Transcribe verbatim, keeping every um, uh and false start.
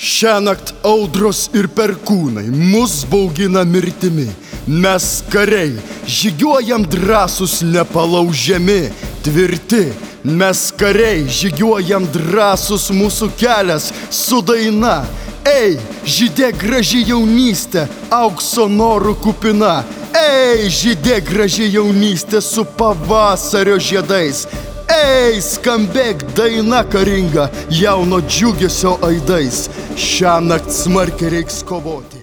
Šiąnakt audros ir perkūnai mus baugina mirtimi. Mes kariai, žygiuojam drąsus nepalaužiami, tvirti. Mes kariai, žygiuojam drąsus, mūsų kelias su daina. Ei, žydėk graži jaunystė, aukso norų kupina. Ei, žydėk graži jaunystė su pavasario žiedais. Ei, skambėk daina karinga, jauno džiugesio aidais. Šiąnakt smarkiai reiks kovoti.